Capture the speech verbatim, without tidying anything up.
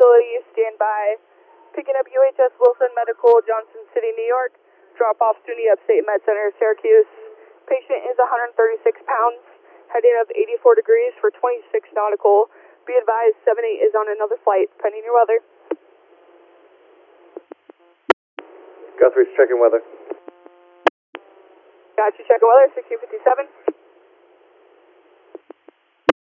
facility, stand by. Picking up U H S Wilson Medical, Johnson City, New York. Drop off SUNY Upstate Med Center, Syracuse. Patient is one hundred thirty-six pounds, heading of eighty-four degrees for twenty-six nautical. Be advised, seven eight is on another flight, pending your weather. Guthrie's checking weather. Got you, checking weather, sixteen fifty-seven.